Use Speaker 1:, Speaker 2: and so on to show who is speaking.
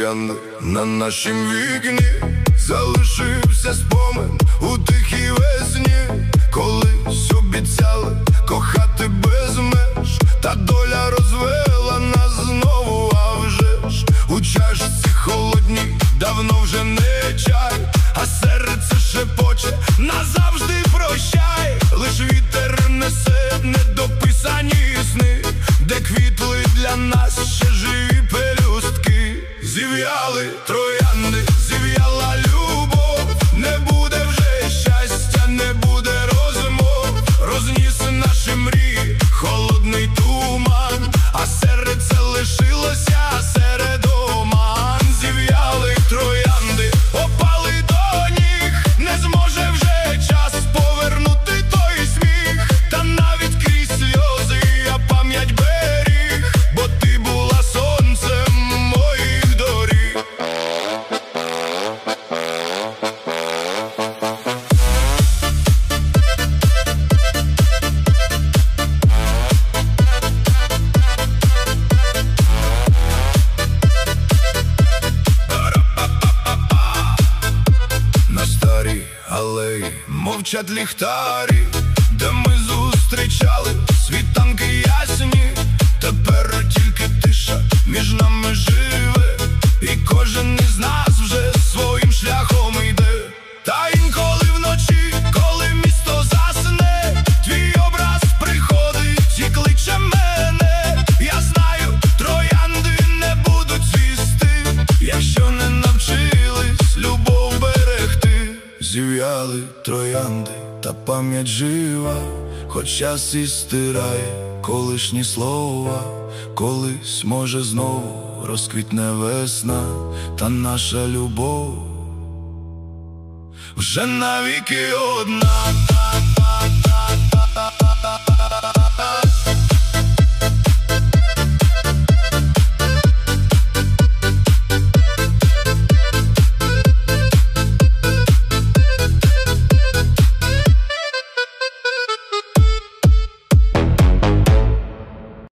Speaker 1: троянди на нашім вікні. Залишився спомин у тихій весні, колись обіцяли кохати без меж, та доля розвела нас знову, а вже ж у чашці холодній давно вже не чай, а серце шепоче назавжди прощай. Лиш вітер несе недописані сни, де квітли для нас ще живі пелюстки. Зів'яли троянди, зів'яла любов, не буде вже щастя, не буде розмов. Розніс наші мрії холодний туман, а серце лишилося серед оман. Зів'яли троянди, опали до ніг, не зможе вже час повернути той сміх. Та навіть крізь сльози я пам'ять беріг, бо ти була сонцем моїх доріг. На старій алеї мовчать ліхтарі, де ми зустрічали світанки ясні. Тепер тільки тиша між нами живе, і кожен із нас вже своїм шляхом йде. Та інколи вночі, коли місто засне, твій образ приходить і кличе мене. Я знаю, троянди не будуть цвісти, якщо не навчились любов берегти. Зів'яли троянди, та пам'ять жива, хоч час і стирає колишні слова. Колись, може, знову розквітне весна, та наша любов вже навіки одна.